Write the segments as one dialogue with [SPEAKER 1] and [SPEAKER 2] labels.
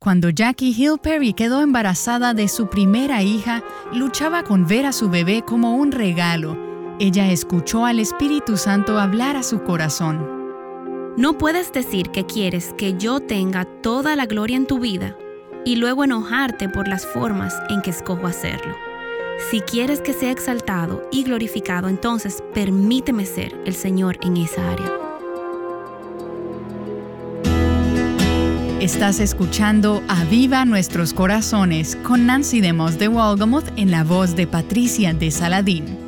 [SPEAKER 1] Cuando Jackie Hill Perry quedó embarazada de su primera hija, luchaba con ver a su bebé como un regalo. Ella escuchó al Espíritu Santo hablar a su corazón.
[SPEAKER 2] No puedes decir que quieres que yo tenga toda la gloria en tu vida y luego enojarte por las formas en que escojo hacerlo. Si quieres que sea exaltado y glorificado, entonces permíteme ser el Señor en esa área.
[SPEAKER 1] Estás escuchando Aviva Nuestros Corazones con Nancy DeMoss de Wolgemuth en la voz de Patricia de Saladín.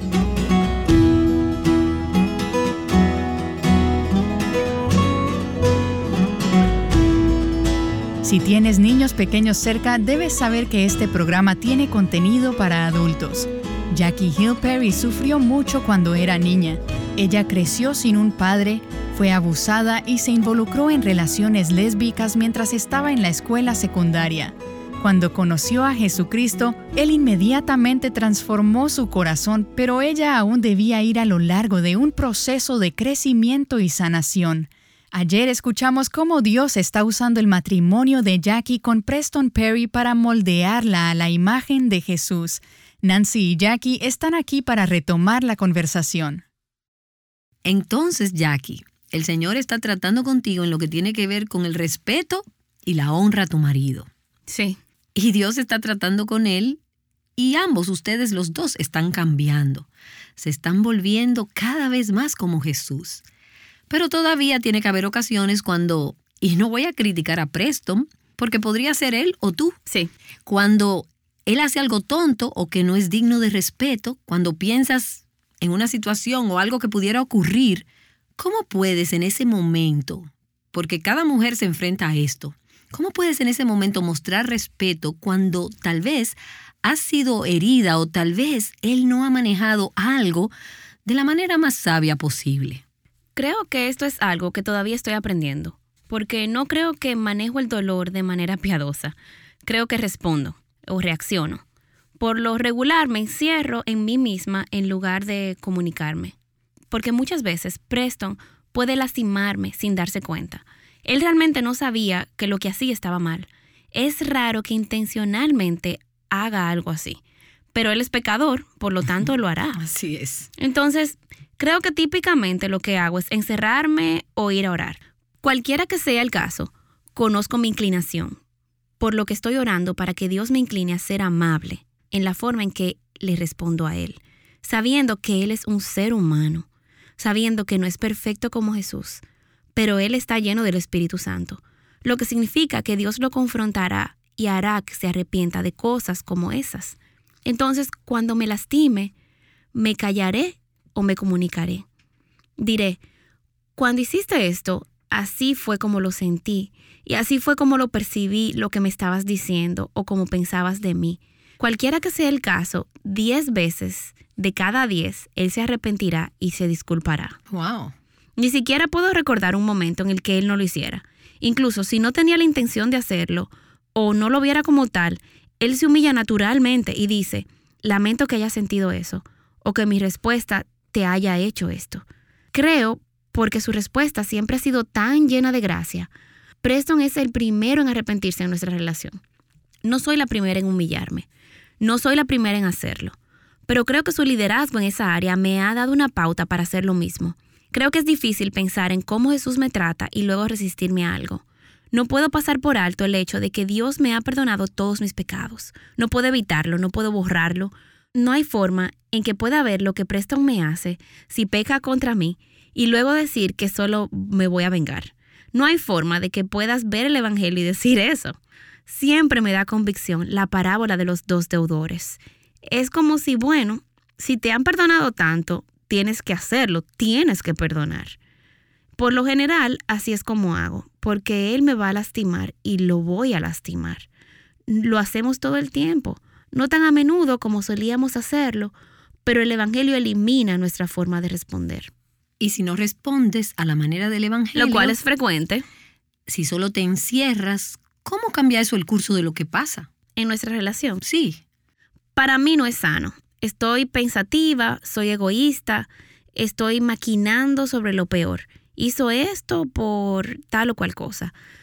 [SPEAKER 1] Si tienes niños pequeños cerca, debes saber que este programa tiene contenido para adultos. Jackie Hill Perry sufrió mucho cuando era niña. Ella creció sin un padre, fue abusada y se involucró en relaciones lésbicas mientras estaba en la escuela secundaria. Cuando conoció a Jesucristo, Él inmediatamente transformó su corazón, pero ella aún debía ir a lo largo de un proceso de crecimiento y sanación. Ayer escuchamos cómo Dios está usando el matrimonio de Jackie con Preston Perry para moldearla a la imagen de Jesús. Nancy y Jackie están aquí para retomar la conversación.
[SPEAKER 3] Entonces, Jackie, el Señor está tratando contigo en lo que tiene que ver con el respeto y la honra a tu marido.
[SPEAKER 2] Sí.
[SPEAKER 3] Y Dios está tratando con él y ambos, ustedes los dos, están cambiando. Se están volviendo cada vez más como Jesús. Pero todavía tiene que haber ocasiones cuando, y no voy a criticar a Preston, porque podría ser él o tú.
[SPEAKER 2] Sí.
[SPEAKER 3] Cuando él hace algo tonto o que no es digno de respeto, cuando piensas en una situación o algo que pudiera ocurrir, ¿cómo puedes en ese momento, porque cada mujer se enfrenta a esto, cómo puedes en ese momento mostrar respeto cuando tal vez has sido herida o tal vez él no ha manejado algo de la manera más sabia posible?
[SPEAKER 2] Creo que esto es algo que todavía estoy aprendiendo, porque no creo que manejo el dolor de manera piadosa. Creo que respondo o reacciono. Por lo regular me encierro en mí misma en lugar de comunicarme, porque muchas veces Preston puede lastimarme sin darse cuenta. Él realmente no sabía que lo que hacía estaba mal. Es raro que intencionalmente haga algo así, pero él es pecador, por lo tanto lo hará.
[SPEAKER 3] Así es.
[SPEAKER 2] Entonces, creo que típicamente lo que hago es encerrarme o ir a orar. Cualquiera que sea el caso, conozco mi inclinación, por lo que estoy orando para que Dios me incline a ser amable en la forma en que le respondo a Él, sabiendo que Él es un ser humano, sabiendo que no es perfecto como Jesús, pero Él está lleno del Espíritu Santo, lo que significa que Dios lo confrontará y hará que se arrepienta de cosas como esas. Entonces, cuando me lastime, me callaré o me comunicaré. Diré, cuando hiciste esto, así fue como lo sentí y así fue como lo percibí lo que me estabas diciendo o como pensabas de mí. Cualquiera que sea el caso, 10 veces de cada 10, él se arrepentirá y se disculpará.
[SPEAKER 3] Wow.
[SPEAKER 2] Ni siquiera puedo recordar un momento en el que él no lo hiciera. Incluso si no tenía la intención de hacerlo o no lo viera como tal, él se humilla naturalmente y dice, lamento que hayas sentido eso o que mi respuesta te haya hecho esto. Creo, porque su respuesta siempre ha sido tan llena de gracia, Preston es el primero en arrepentirse en nuestra relación. No soy la primera en humillarme. No soy la primera en hacerlo. Pero creo que su liderazgo en esa área me ha dado una pauta para hacer lo mismo. Creo que es difícil pensar en cómo Jesús me trata y luego resistirme a algo. No puedo pasar por alto el hecho de que Dios me ha perdonado todos mis pecados. No puedo evitarlo, no puedo borrarlo. No hay forma en que pueda ver lo que Preston me hace si peca contra mí y luego decir que solo me voy a vengar. No hay forma de que puedas ver el Evangelio y decir eso. Siempre me da convicción la parábola de los 2 deudores. Es como si, bueno, si te han perdonado tanto, tienes que hacerlo, tienes que perdonar. Por lo general, así es como hago, porque él me va a lastimar y lo voy a lastimar. Lo hacemos todo el tiempo, no tan a menudo como solíamos hacerlo, pero el Evangelio elimina nuestra forma de responder.
[SPEAKER 3] Y si no respondes a la manera del Evangelio,
[SPEAKER 2] Lo cual es frecuente,
[SPEAKER 3] si solo te encierras, ¿cómo cambia eso el curso de lo que pasa?
[SPEAKER 2] en nuestra relación.
[SPEAKER 3] Sí.
[SPEAKER 2] Para mí no es sano. Estoy pensativa, soy egoísta, estoy maquinando sobre lo peor. Hizo esto por tal o cual cosa.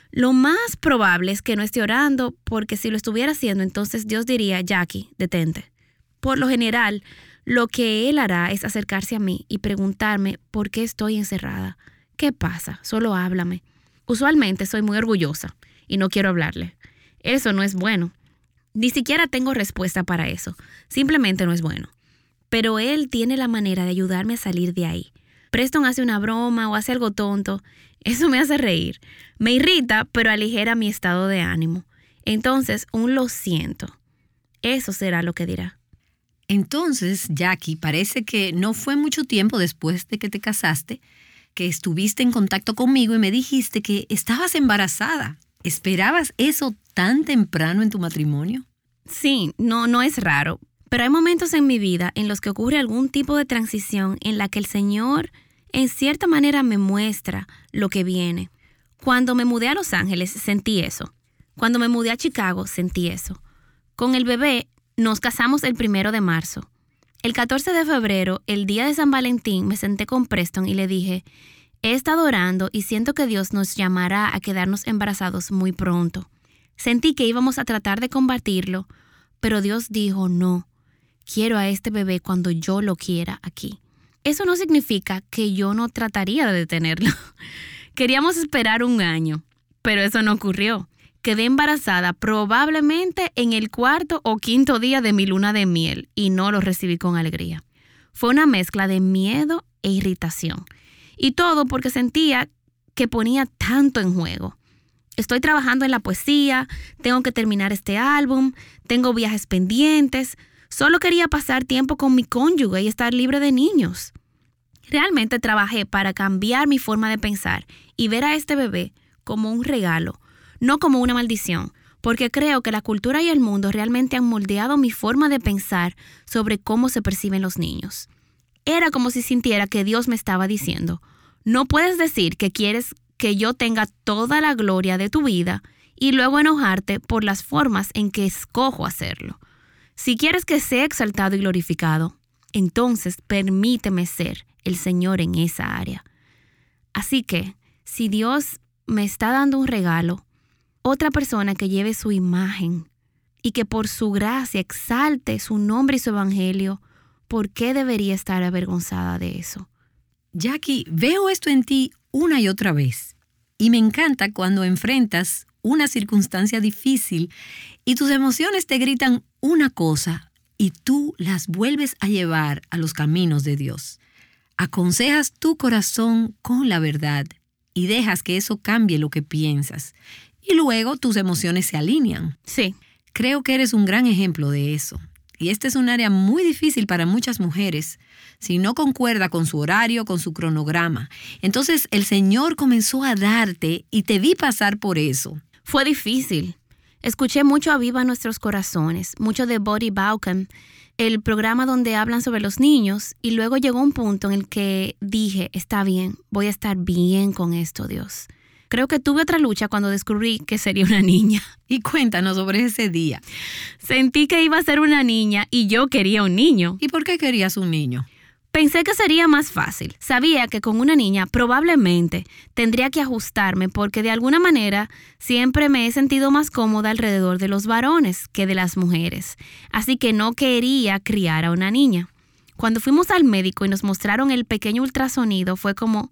[SPEAKER 2] Lo más probable es que no esté orando, porque si lo estuviera haciendo, entonces Dios diría, Jackie, detente. Por lo general, lo que Él hará es acercarse a mí y preguntarme por qué estoy encerrada. ¿Qué pasa? Solo háblame. Usualmente soy muy orgullosa y no quiero hablarle. Eso no es bueno. Ni siquiera tengo respuesta para eso. Simplemente no es bueno. Pero Él tiene la manera de ayudarme a salir de ahí. Preston hace una broma o hace algo tonto. Eso me hace reír. Me irrita, pero aligera mi estado de ánimo. Entonces, un lo siento. Eso será lo que dirá.
[SPEAKER 3] Entonces, Jackie, parece que no fue mucho tiempo después de que te casaste que estuviste en contacto conmigo y me dijiste que estabas embarazada. ¿Esperabas eso tan temprano en tu matrimonio?
[SPEAKER 2] Sí, no es raro, pero hay momentos en mi vida en los que ocurre algún tipo de transición en la que el Señor, en cierta manera, me muestra lo que viene. Cuando me mudé a Los Ángeles, sentí eso. Cuando me mudé a Chicago, sentí eso. Con el bebé, nos casamos el 1 de marzo. El 14 de febrero, el día de San Valentín, me senté con Preston y le dije, he estado orando y siento que Dios nos llamará a quedarnos embarazados muy pronto. Sentí que íbamos a tratar de combatirlo, pero Dios dijo, no, quiero a este bebé cuando yo lo quiera aquí. Eso no significa que yo no trataría de detenerlo. Queríamos esperar 1 año, pero eso no ocurrió. Quedé embarazada probablemente en el 4º o 5º día de mi luna de miel y no lo recibí con alegría. Fue una mezcla de miedo e irritación. Y todo porque sentía que ponía tanto en juego. Estoy trabajando en la poesía, tengo que terminar este álbum, tengo viajes pendientes. Solo quería pasar tiempo con mi cónyuge y estar libre de niños. Realmente trabajé para cambiar mi forma de pensar y ver a este bebé como un regalo, no como una maldición, porque creo que la cultura y el mundo realmente han moldeado mi forma de pensar sobre cómo se perciben los niños. Era como si sintiera que Dios me estaba diciendo, no puedes decir que quieres que yo tenga toda la gloria de tu vida y luego enojarte por las formas en que escojo hacerlo. Si quieres que sea exaltado y glorificado, entonces permíteme ser el Señor en esa área. Así que, si Dios me está dando un regalo, otra persona que lleve su imagen y que por su gracia exalte su nombre y su evangelio, ¿por qué debería estar avergonzada de eso?
[SPEAKER 3] Jackie, veo esto en ti una y otra vez. Y me encanta cuando enfrentas una circunstancia difícil y tus emociones te gritan una cosa y tú las vuelves a llevar a los caminos de Dios. Aconsejas tu corazón con la verdad y dejas que eso cambie lo que piensas. Y luego tus emociones se alinean.
[SPEAKER 2] Sí.
[SPEAKER 3] Creo que eres un gran ejemplo de eso. Y este es un área muy difícil para muchas mujeres si no concuerda con su horario, con su cronograma. Entonces el Señor comenzó a darte y te vi pasar por eso.
[SPEAKER 2] Fue difícil. Escuché mucho a Viva Nuestros Corazones, mucho de Bodhi Baucham, el programa donde hablan sobre los niños, y luego llegó un punto en el que dije, está bien, voy a estar bien con esto, Dios. Creo que tuve otra lucha cuando descubrí que sería una niña.
[SPEAKER 3] Y cuéntanos sobre ese día.
[SPEAKER 2] Sentí que iba a ser una niña y yo quería un niño.
[SPEAKER 3] ¿Y por qué querías un niño?
[SPEAKER 2] Pensé que sería más fácil. Sabía que con una niña probablemente tendría que ajustarme porque de alguna manera siempre me he sentido más cómoda alrededor de los varones que de las mujeres. Así que no quería criar a una niña. Cuando fuimos al médico y nos mostraron el pequeño ultrasonido, fue como,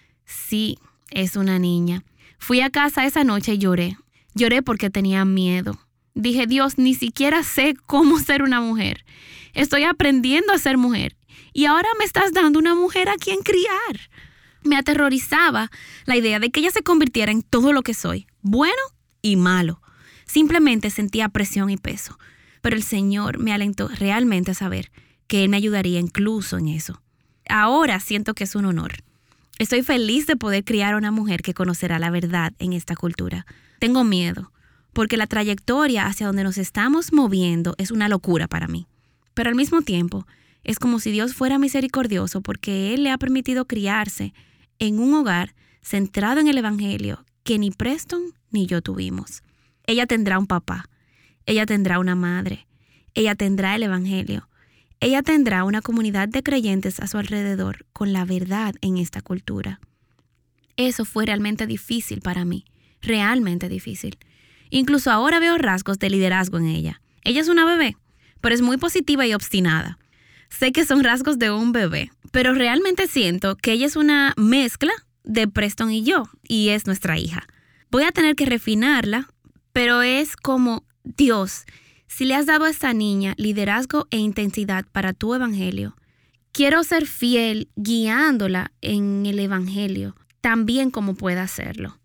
[SPEAKER 2] sí, es una niña. Fui a casa esa noche y lloré. Lloré porque tenía miedo. Dije, Dios, ni siquiera sé cómo ser una mujer. Estoy aprendiendo a ser mujer. Y ahora me estás dando una mujer a quien criar. Me aterrorizaba la idea de que ella se convirtiera en todo lo que soy, bueno y malo. Simplemente sentía presión y peso. Pero el Señor me alentó realmente a saber que Él me ayudaría incluso en eso. Ahora siento que es un honor. Estoy feliz de poder criar a una mujer que conocerá la verdad en esta cultura. Tengo miedo, porque la trayectoria hacia donde nos estamos moviendo es una locura para mí. Pero al mismo tiempo, es como si Dios fuera misericordioso porque Él le ha permitido criarse en un hogar centrado en el Evangelio que ni Preston ni yo tuvimos. Ella tendrá un papá, ella tendrá una madre, ella tendrá el Evangelio, ella tendrá una comunidad de creyentes a su alrededor con la verdad en esta cultura. Eso fue realmente difícil para mí, realmente difícil. Incluso ahora veo rasgos de liderazgo en ella. Ella es una bebé, pero es muy positiva y obstinada. Sé que son rasgos de un bebé, pero realmente siento que ella es una mezcla de Preston y yo, y es nuestra hija. Voy a tener que refinarla, pero es como, Dios, si le has dado a esta niña liderazgo e intensidad para tu evangelio, quiero ser fiel guiándola en el evangelio, tan bien como pueda hacerlo.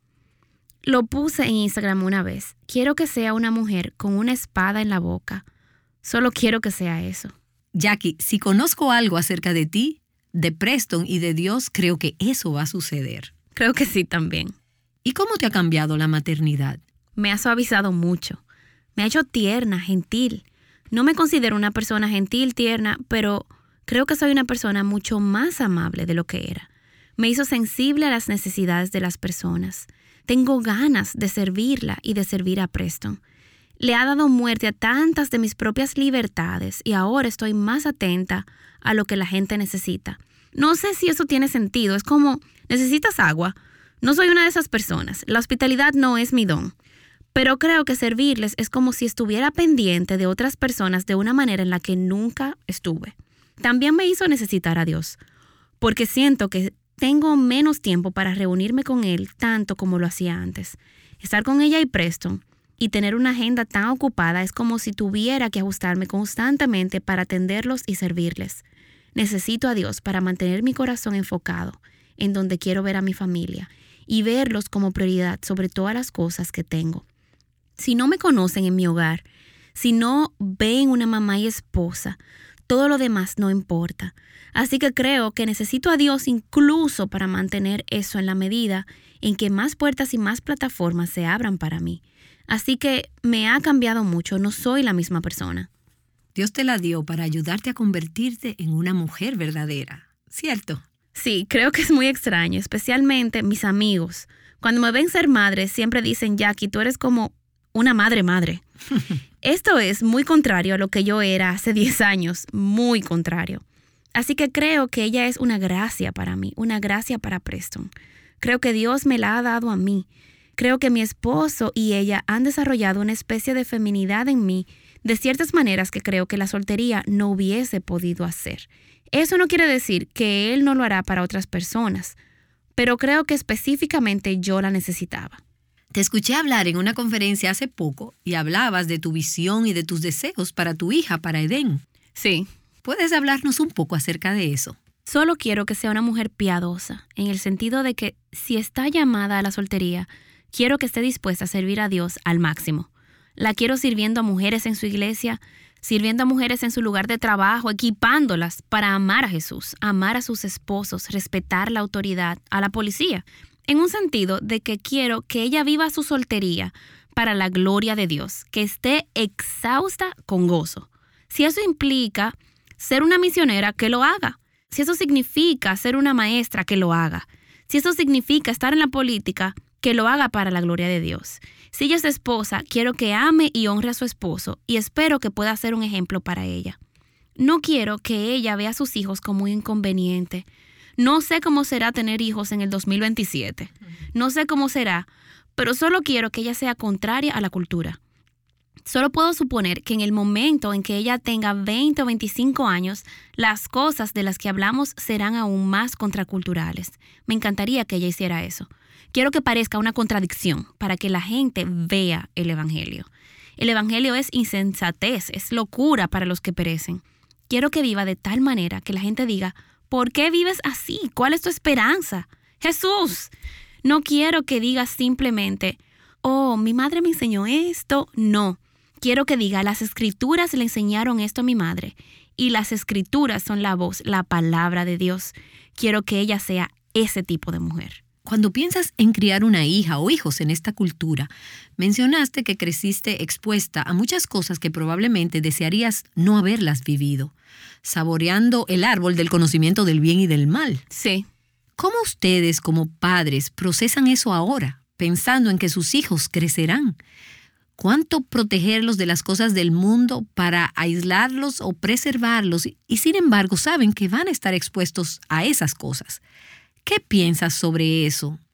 [SPEAKER 2] Lo puse en Instagram una vez. Quiero que sea una mujer con una espada en la boca. Solo quiero que sea eso.
[SPEAKER 3] Jackie, si conozco algo acerca de ti, de Preston y de Dios, creo que eso va a suceder.
[SPEAKER 2] Creo que sí también.
[SPEAKER 3] ¿Y cómo te ha cambiado la maternidad?
[SPEAKER 2] Me ha suavizado mucho. Me ha hecho tierna, gentil. No me considero una persona gentil, tierna, pero creo que soy una persona mucho más amable de lo que era. Me hizo sensible a las necesidades de las personas. Tengo ganas de servirla y de servir a Preston. Le ha dado muerte a tantas de mis propias libertades y ahora estoy más atenta a lo que la gente necesita. No sé si eso tiene sentido. Es como, ¿necesitas agua? No soy una de esas personas. La hospitalidad no es mi don. Pero creo que servirles es como si estuviera pendiente de otras personas de una manera en la que nunca estuve. También me hizo necesitar a Dios, porque siento que tengo menos tiempo para reunirme con Él tanto como lo hacía antes. Estar con ella y Preston y tener una agenda tan ocupada es como si tuviera que ajustarme constantemente para atenderlos y servirles. Necesito a Dios para mantener mi corazón enfocado en donde quiero ver a mi familia y verlos como prioridad sobre todas las cosas que tengo. Si no me conocen en mi hogar, si no ven una mamá y esposa, todo lo demás no importa. Así que creo que necesito a Dios incluso para mantener eso en la medida en que más puertas y más plataformas se abran para mí. Así que me ha cambiado mucho, no soy la misma persona.
[SPEAKER 3] Dios te la dio para ayudarte a convertirte en una mujer verdadera, ¿cierto?
[SPEAKER 2] Sí, creo que es muy extraño, especialmente mis amigos. Cuando me ven ser madre, siempre dicen, Jackie, tú eres como una madre. Esto es muy contrario a lo que yo era hace 10 años, muy contrario. Así que creo que ella es una gracia para mí, una gracia para Preston. Creo que Dios me la ha dado a mí. Creo que mi esposo y ella han desarrollado una especie de feminidad en mí, de ciertas maneras que creo que la soltería no hubiese podido hacer. Eso no quiere decir que él no lo hará para otras personas, pero creo que específicamente yo la necesitaba.
[SPEAKER 3] Te escuché hablar en una conferencia hace poco y hablabas de tu visión y de tus deseos para tu hija, para Edén.
[SPEAKER 2] Sí.
[SPEAKER 3] ¿Puedes hablarnos un poco acerca de eso?
[SPEAKER 2] Solo quiero que sea una mujer piadosa, en el sentido de que si está llamada a la soltería, quiero que esté dispuesta a servir a Dios al máximo. La quiero sirviendo a mujeres en su iglesia, sirviendo a mujeres en su lugar de trabajo, equipándolas para amar a Jesús, amar a sus esposos, respetar la autoridad, a la policía. En un sentido de que quiero que ella viva su soltería para la gloria de Dios, que esté exhausta con gozo. Si eso implica ser una misionera, que lo haga. Si eso significa ser una maestra, que lo haga. Si eso significa estar en la política, que lo haga para la gloria de Dios. Si ella es esposa, quiero que ame y honre a su esposo y espero que pueda ser un ejemplo para ella. No quiero que ella vea a sus hijos como un inconveniente. No sé cómo será tener hijos en el 2027. No sé cómo será, pero solo quiero que ella sea contraria a la cultura. Solo puedo suponer que en el momento en que ella tenga 20 o 25 años, las cosas de las que hablamos serán aún más contraculturales. Me encantaría que ella hiciera eso. Quiero que parezca una contradicción para que la gente vea el evangelio. El evangelio es insensatez, es locura para los que perecen. Quiero que viva de tal manera que la gente diga, ¿por qué vives así? ¿Cuál es tu esperanza? ¡Jesús! No quiero que diga simplemente, oh, mi madre me enseñó esto. No. Quiero que diga, las escrituras le enseñaron esto a mi madre y las escrituras son la voz, la palabra de Dios. Quiero que ella sea ese tipo de mujer.
[SPEAKER 3] Cuando piensas en criar una hija o hijos en esta cultura, mencionaste que creciste expuesta a muchas cosas que probablemente desearías no haberlas vivido, saboreando el árbol del conocimiento del bien y del mal.
[SPEAKER 2] Sí.
[SPEAKER 3] ¿Cómo ustedes como padres procesan eso ahora, pensando en que sus hijos crecerán? ¿Cuánto protegerlos de las cosas del mundo para aislarlos o preservarlos y sin embargo saben que van a estar expuestos a esas cosas? ¿Qué piensas sobre eso?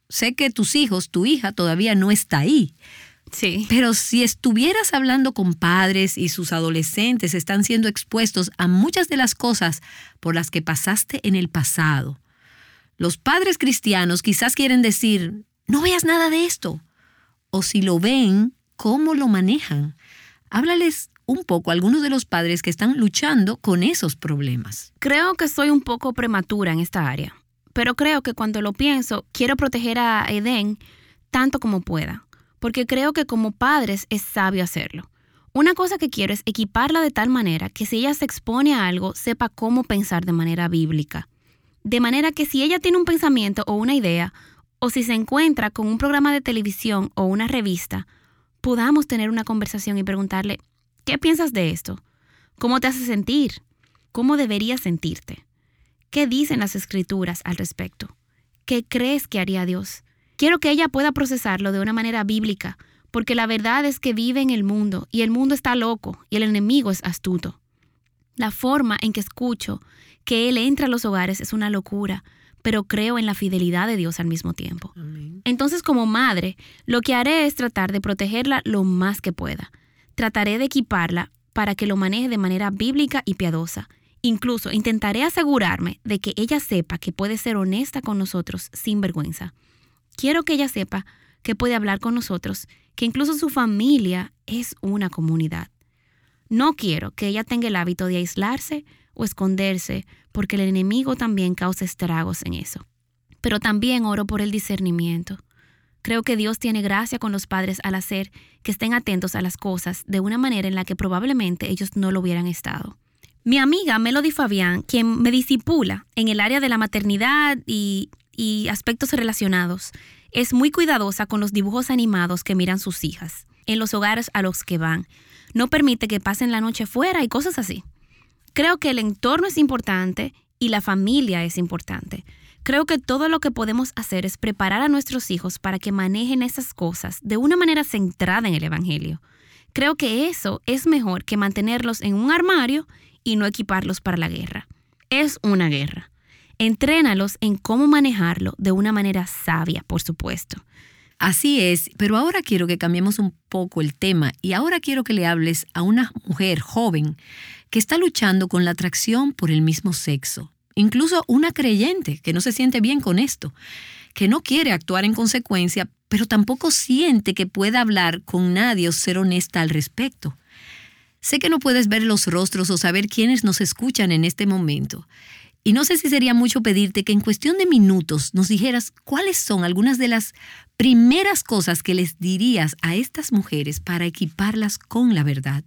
[SPEAKER 3] sé que tus hijos, tu hija todavía no está ahí.
[SPEAKER 2] Sí.
[SPEAKER 3] Pero si estuvieras hablando con padres y sus adolescentes están siendo expuestos a muchas de las cosas por las que pasaste en el pasado, los padres cristianos quizás quieren decir, no veas nada de esto. O si lo ven, ¿cómo lo manejan? Háblales un poco a algunos de los padres que están luchando con esos problemas.
[SPEAKER 2] Creo que soy un poco prematura en esta área, pero creo que cuando lo pienso, quiero proteger a Eden tanto como pueda. Porque creo que como padres es sabio hacerlo. Una cosa que quiero es equiparla de tal manera que si ella se expone a algo, sepa cómo pensar de manera bíblica. De manera que si ella tiene un pensamiento o una idea, o si se encuentra con un programa de televisión o una revista, podamos tener una conversación y preguntarle, ¿qué piensas de esto? ¿Cómo te hace sentir? ¿Cómo deberías sentirte? ¿Qué dicen las escrituras al respecto? ¿Qué crees que haría Dios? Quiero que ella pueda procesarlo de una manera bíblica, porque la verdad es que vive en el mundo y el mundo está loco y el enemigo es astuto. La forma en que escucho que Él entra a los hogares es una locura, pero creo en la fidelidad de Dios al mismo tiempo.
[SPEAKER 3] Amén.
[SPEAKER 2] Entonces, como madre, lo que haré es tratar de protegerla lo más que pueda. Trataré de equiparla para que lo maneje de manera bíblica y piadosa. Incluso intentaré asegurarme de que ella sepa que puede ser honesta con nosotros sin vergüenza. Quiero que ella sepa que puede hablar con nosotros, que incluso su familia es una comunidad. No quiero que ella tenga el hábito de aislarse o esconderse, porque el enemigo también causa estragos en eso. Pero también oro por el discernimiento. Creo que Dios tiene gracia con los padres al hacer que estén atentos a las cosas de una manera en la que probablemente ellos no lo hubieran estado. Mi amiga Melody Fabián, quien me discipula en el área de la maternidad y aspectos relacionados, es muy cuidadosa con los dibujos animados que miran sus hijas, en los hogares a los que van. No permite que pasen la noche fuera y cosas así. Creo que el entorno es importante y la familia es importante. Creo que todo lo que podemos hacer es preparar a nuestros hijos para que manejen esas cosas de una manera centrada en el Evangelio. Creo que eso es mejor que mantenerlos en un armario y no equiparlos para la guerra. Es una guerra. Entrénalos en cómo manejarlo de una manera sabia, por supuesto.
[SPEAKER 3] Así es, pero ahora quiero que cambiemos un poco el tema y ahora quiero que le hables a una mujer joven que está luchando con la atracción por el mismo sexo. Incluso una creyente que no se siente bien con esto, que no quiere actuar en consecuencia, pero tampoco siente que pueda hablar con nadie o ser honesta al respecto. Sé que no puedes ver los rostros o saber quiénes nos escuchan en este momento. Y no sé si sería mucho pedirte que en cuestión de minutos nos dijeras cuáles son algunas de las primeras cosas que les dirías a estas mujeres para equiparlas con la verdad.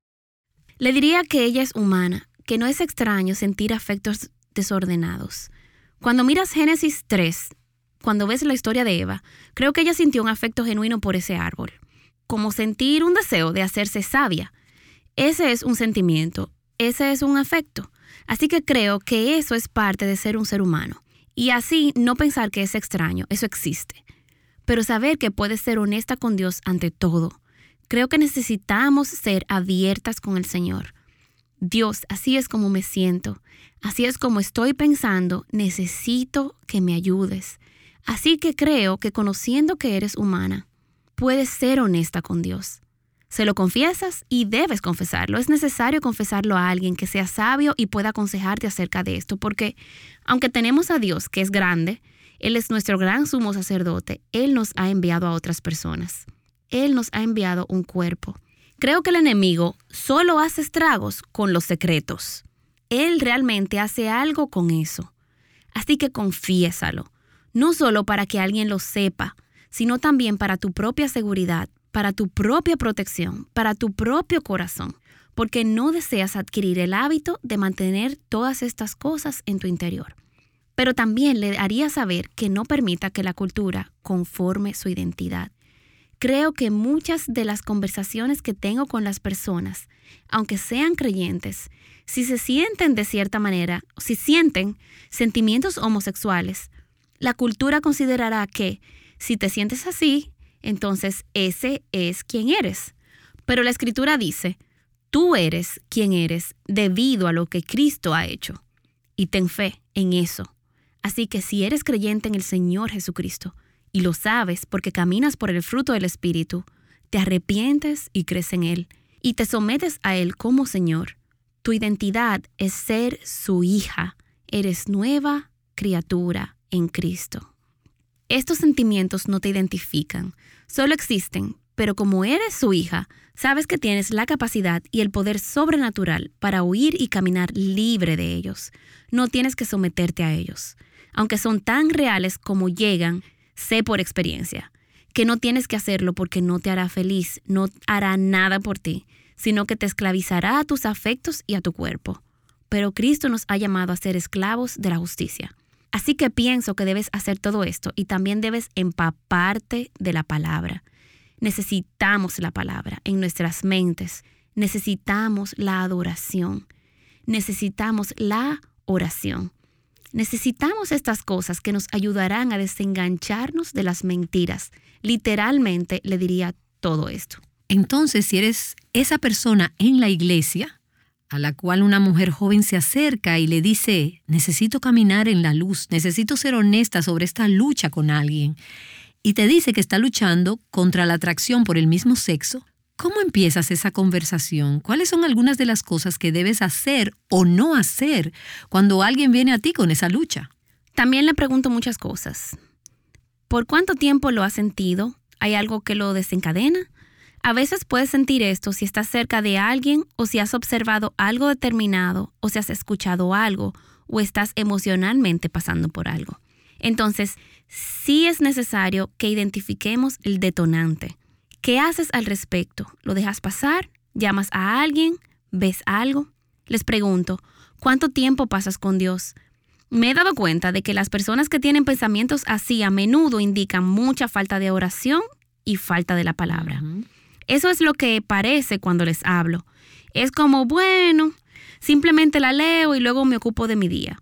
[SPEAKER 2] Le diría que ella es humana, que no es extraño sentir afectos desordenados. Cuando miras Génesis 3, cuando ves la historia de Eva, creo que ella sintió un afecto genuino por ese árbol, como sentir un deseo de hacerse sabia. Ese es un sentimiento, ese es un afecto. Así que creo que eso es parte de ser un ser humano. Y así no pensar que es extraño, eso existe. Pero saber que puedes ser honesta con Dios ante todo. Creo que necesitamos ser abiertas con el Señor. Dios, así es como me siento. Así es como estoy pensando. Necesito que me ayudes. Así que creo que conociendo que eres humana, puedes ser honesta con Dios. Se lo confiesas y debes confesarlo. Es necesario confesarlo a alguien que sea sabio y pueda aconsejarte acerca de esto, porque aunque tenemos a Dios, que es grande, Él es nuestro gran sumo sacerdote, Él nos ha enviado a otras personas. Él nos ha enviado un cuerpo. Creo que el enemigo solo hace estragos con los secretos. Él realmente hace algo con eso. Así que confiésalo, no solo para que alguien lo sepa, sino también para tu propia seguridad, para tu propia protección, para tu propio corazón, porque no deseas adquirir el hábito de mantener todas estas cosas en tu interior. Pero también le haría saber que no permita que la cultura conforme su identidad. Creo que muchas de las conversaciones que tengo con las personas, aunque sean creyentes, si se sienten de cierta manera, si sienten sentimientos homosexuales, la cultura considerará que si te sientes así, entonces ese es quien eres. Pero la Escritura dice, tú eres quien eres debido a lo que Cristo ha hecho. Y ten fe en eso. Así que si eres creyente en el Señor Jesucristo y lo sabes porque caminas por el fruto del Espíritu, te arrepientes y crees en Él, y te sometes a Él como Señor. Tu identidad es ser su hija. Eres nueva criatura en Cristo. Estos sentimientos no te identifican, solo existen, pero como eres su hija, sabes que tienes la capacidad y el poder sobrenatural para huir y caminar libre de ellos. No tienes que someterte a ellos. Aunque son tan reales como llegan, sé por experiencia que no tienes que hacerlo porque no te hará feliz, no hará nada por ti, sino que te esclavizará a tus afectos y a tu cuerpo. Pero Cristo nos ha llamado a ser esclavos de la justicia. Así que pienso que debes hacer todo esto y también debes empaparte de la palabra. Necesitamos la palabra en nuestras mentes. Necesitamos la adoración. Necesitamos la oración. Necesitamos estas cosas que nos ayudarán a desengancharnos de las mentiras. Literalmente le diría todo esto.
[SPEAKER 3] Entonces, si eres esa persona en la iglesia a la cual una mujer joven se acerca y le dice, necesito caminar en la luz, necesito ser honesta sobre esta lucha con alguien, y te dice que está luchando contra la atracción por el mismo sexo, ¿cómo empiezas esa conversación? ¿Cuáles son algunas de las cosas que debes hacer o no hacer cuando alguien viene a ti con esa lucha?
[SPEAKER 2] También le pregunto muchas cosas. ¿Por cuánto tiempo lo has sentido? ¿Hay algo que lo desencadena? A veces puedes sentir esto si estás cerca de alguien o si has observado algo determinado o si has escuchado algo o estás emocionalmente pasando por algo. Entonces, sí es necesario que identifiquemos el detonante. ¿Qué haces al respecto? ¿Lo dejas pasar? ¿Llamas a alguien? ¿Ves algo? Les pregunto, ¿cuánto tiempo pasas con Dios? Me he dado cuenta de que las personas que tienen pensamientos así a menudo indican mucha falta de oración y falta de la palabra. Eso es lo que parece cuando les hablo. Es como, bueno, simplemente la leo y luego me ocupo de mi día.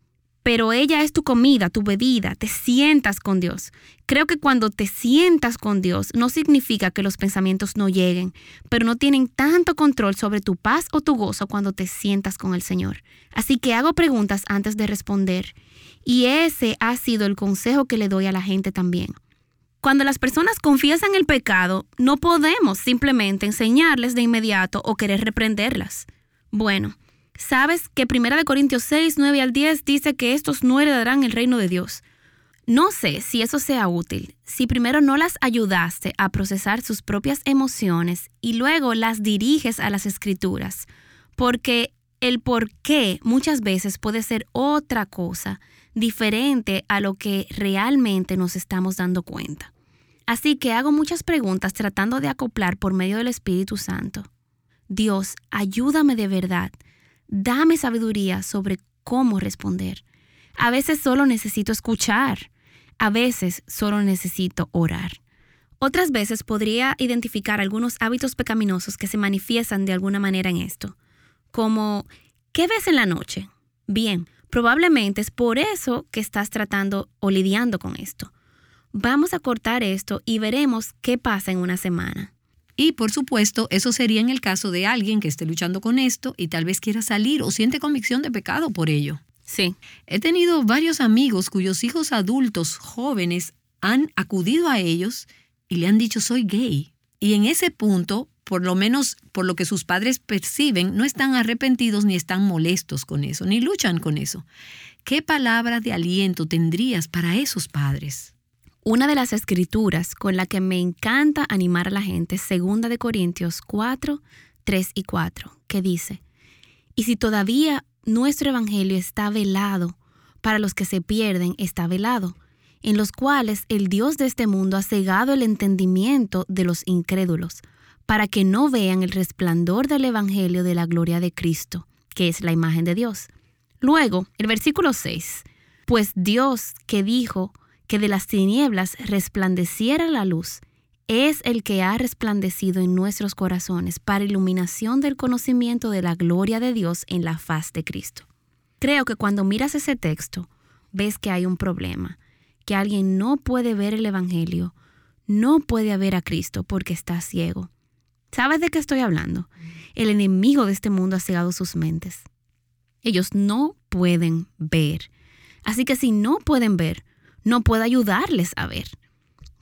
[SPEAKER 2] Pero ella es tu comida, tu bebida, te sientas con Dios. Creo que cuando te sientas con Dios no significa que los pensamientos no lleguen, pero no tienen tanto control sobre tu paz o tu gozo cuando te sientas con el Señor. Así que hago preguntas antes de responder. Y ese ha sido el consejo que le doy a la gente también. Cuando las personas confiesan el pecado, no podemos simplemente enseñarles de inmediato o querer reprenderlas. Bueno, ¿sabes que 1 Corintios 6, 9 al 10 dice que estos no heredarán el reino de Dios? No sé si eso sea útil, si primero no las ayudaste a procesar sus propias emociones y luego las diriges a las Escrituras, porque el por qué muchas veces puede ser otra cosa diferente a lo que realmente nos estamos dando cuenta. Así que hago muchas preguntas tratando de acoplar por medio del Espíritu Santo. Dios, ayúdame de verdad. Dame sabiduría sobre cómo responder. A veces solo necesito escuchar. A veces solo necesito orar. Otras veces podría identificar algunos hábitos pecaminosos que se manifiestan de alguna manera en esto. Como, ¿qué ves en la noche? Bien, probablemente es por eso que estás tratando o lidiando con esto. Vamos a cortar esto y veremos qué pasa en una semana.
[SPEAKER 3] Y, por supuesto, eso sería en el caso de alguien que esté luchando con esto y tal vez quiera salir o siente convicción de pecado por ello.
[SPEAKER 2] Sí.
[SPEAKER 3] He tenido varios amigos cuyos hijos adultos jóvenes han acudido a ellos y le han dicho, soy gay. Y en ese punto, por lo menos por lo que sus padres perciben, no están arrepentidos ni están molestos con eso, ni luchan con eso. ¿Qué palabra de aliento tendrías para esos padres?
[SPEAKER 2] Una de las escrituras con la que me encanta animar a la gente es 2 Corintios 4, 3 y 4, que dice, y si todavía nuestro evangelio está velado, para los que se pierden está velado, en los cuales el Dios de este mundo ha cegado el entendimiento de los incrédulos, para que no vean el resplandor del evangelio de la gloria de Cristo, que es la imagen de Dios. Luego, el versículo 6, pues Dios que dijo que de las tinieblas resplandeciera la luz, es el que ha resplandecido en nuestros corazones para iluminación del conocimiento de la gloria de Dios en la faz de Cristo. Creo que cuando miras ese texto, ves que hay un problema, que alguien no puede ver el evangelio, no puede ver a Cristo porque está ciego. ¿Sabes de qué estoy hablando? El enemigo de este mundo ha cegado sus mentes. Ellos no pueden ver. Así que si no pueden ver, no puedo ayudarles a ver.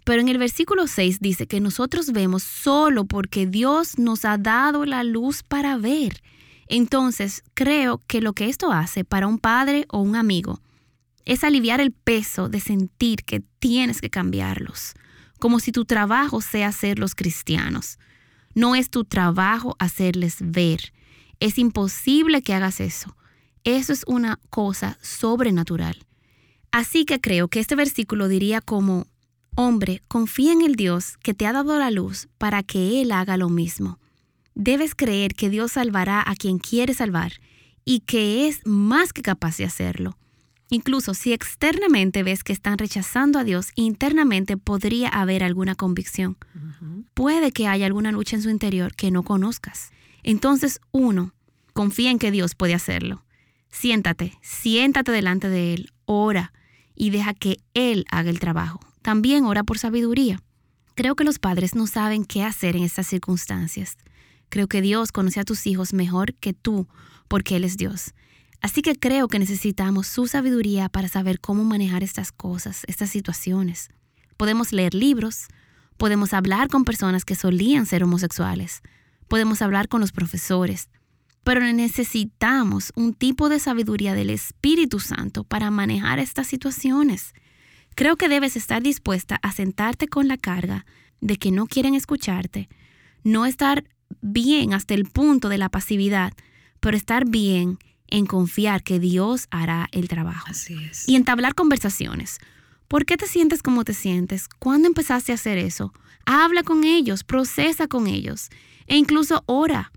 [SPEAKER 2] Pero en el versículo 6 dice que nosotros vemos solo porque Dios nos ha dado la luz para ver. Entonces, creo que lo que esto hace para un padre o un amigo es aliviar el peso de sentir que tienes que cambiarlos, como si tu trabajo sea hacerlos cristianos. No es tu trabajo hacerles ver. Es imposible que hagas eso. Eso es una cosa sobrenatural. Así que creo que este versículo diría como: hombre, confía en el Dios que te ha dado la luz para que Él haga lo mismo. Debes creer que Dios salvará a quien quiere salvar y que es más que capaz de hacerlo. Incluso si externamente ves que están rechazando a Dios, internamente podría haber alguna convicción. Puede que haya alguna lucha en su interior que no conozcas. Entonces, confía en que Dios puede hacerlo. Siéntate delante de Él, ora y deja que Él haga el trabajo. También ora por sabiduría. Creo que los padres no saben qué hacer en estas circunstancias. Creo que Dios conoce a tus hijos mejor que tú, porque Él es Dios. Así que creo que necesitamos su sabiduría para saber cómo manejar estas cosas, estas situaciones. Podemos leer libros, podemos hablar con personas que solían ser homosexuales, podemos hablar con los profesores, pero necesitamos un tipo de sabiduría del Espíritu Santo para manejar estas situaciones. Creo que debes estar dispuesta a sentarte con la carga de que no quieren escucharte, no estar bien hasta el punto de la pasividad, pero estar bien en confiar que Dios hará el trabajo.
[SPEAKER 3] Así es.
[SPEAKER 2] Y entablar conversaciones. ¿Por qué te sientes como te sientes? ¿Cuándo empezaste a hacer eso? Habla con ellos, procesa con ellos e incluso ora.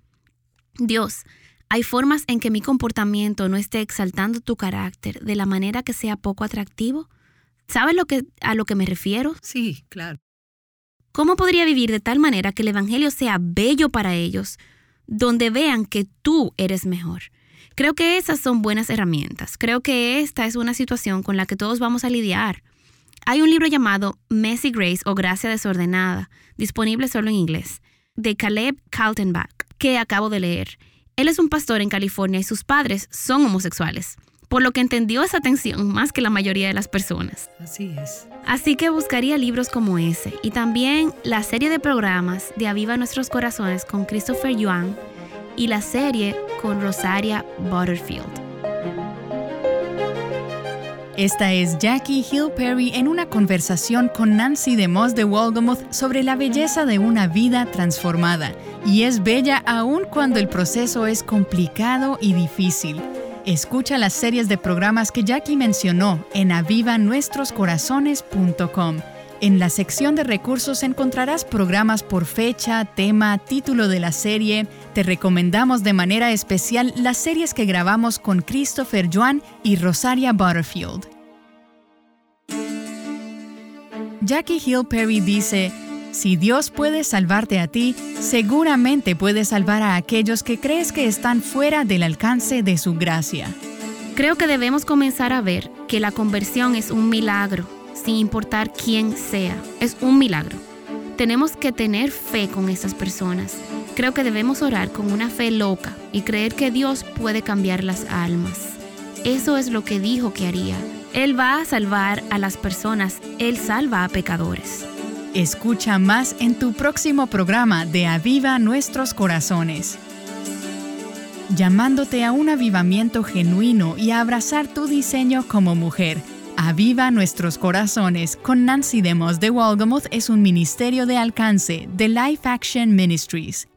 [SPEAKER 2] Dios, hay formas en que mi comportamiento no esté exaltando tu carácter de la manera que sea poco atractivo. ¿Sabes a lo que me refiero?
[SPEAKER 3] Sí, claro.
[SPEAKER 2] ¿Cómo podría vivir de tal manera que el evangelio sea bello para ellos, donde vean que tú eres mejor? Creo que esas son buenas herramientas. Creo que esta es una situación con la que todos vamos a lidiar. Hay un libro llamado Messy Grace o Gracia Desordenada, disponible solo en inglés, de Caleb Kaltenbach, que acabo de leer. Él es un pastor en California y sus padres son homosexuales, por lo que entendió esa tensión más que la mayoría de las personas.
[SPEAKER 3] Así es.
[SPEAKER 2] Así que buscaría libros como ese y también la serie de programas de Aviva Nuestros Corazones con Christopher Yuan y la serie con Rosaria Butterfield.
[SPEAKER 1] Esta es Jackie Hill Perry en una conversación con Nancy DeMoss de Wolgemuth sobre la belleza de una vida transformada. Y es bella aun cuando el proceso es complicado y difícil. Escucha las series de programas que Jackie mencionó en avivanuestroscorazones.com. En la sección de recursos encontrarás programas por fecha, tema, título de la serie. Te recomendamos de manera especial las series que grabamos con Christopher Yuan y Rosaria Butterfield. Jackie Hill Perry dice: si Dios puede salvarte a ti, seguramente puede salvar a aquellos que crees que están fuera del alcance de su gracia.
[SPEAKER 2] Creo que debemos comenzar a ver que la conversión es un milagro, sin importar quién sea. Es un milagro. Tenemos que tener fe con estas personas. Creo que debemos orar con una fe loca y creer que Dios puede cambiar las almas. Eso es lo que dijo que haría. Él va a salvar a las personas. Él salva a pecadores.
[SPEAKER 1] Escucha más en tu próximo programa de Aviva Nuestros Corazones. Llamándote a un avivamiento genuino y a abrazar tu diseño como mujer. Aviva Nuestros Corazones con Nancy DeMoss de Wolgemuth es un ministerio de alcance de Life Action Ministries.